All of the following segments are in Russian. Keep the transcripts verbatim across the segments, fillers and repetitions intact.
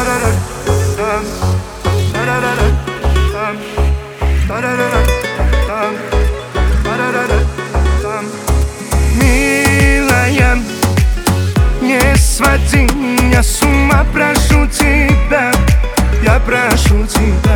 Милая, не своди меня с ума, прошу тебя, я прошу тебя.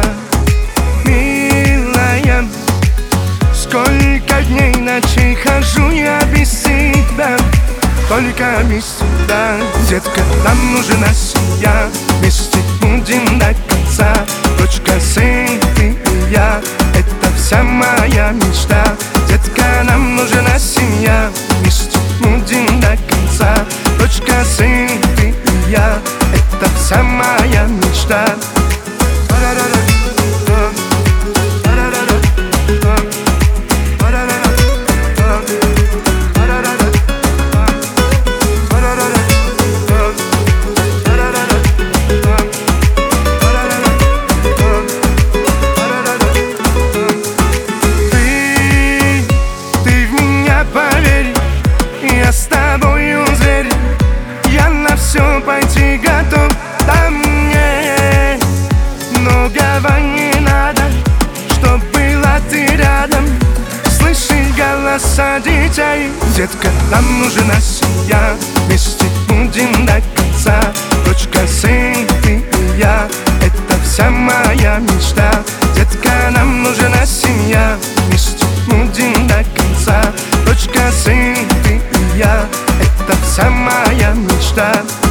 Милая, сколько дней, ночей хожу я без тебя, только без тебя. Детка, нам нужна семья, вместе будем до конца. Дочка, сын, ты и я, это вся моя мечта. Детка, нам нужна семья, вместе будем до конца. Дочка, сын, ты и я, это вся моя мечта. Я с тобою зверь, я на все пойти готов. Да мне многого не надо, чтоб была ты рядом. Слышишь голоса детей? Детка, нам нужна семья, вместе будем до конца. Дочка, сын, ты и я, это вся моя мечта. Детка, нам нужна семья, вместе будем до конца. Дочка, сын, ты и я, это вся моя мечта.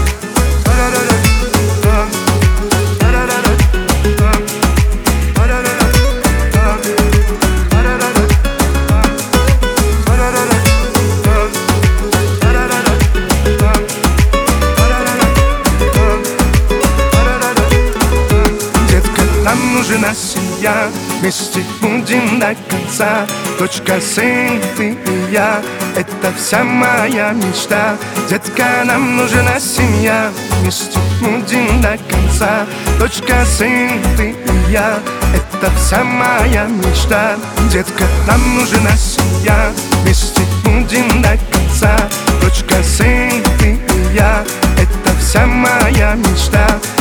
Детка, нам нужна семья, вместе будем до конца. Дочка, сын, ты и я, это вся моя мечта. Детка, нам нужна семья, вместе будем до конца. Дочка, сын, ты и я, это вся моя мечта. Детка, нам нужна семья, вместе будем до конца. Дочка, сын, ты и я, это вся моя мечта.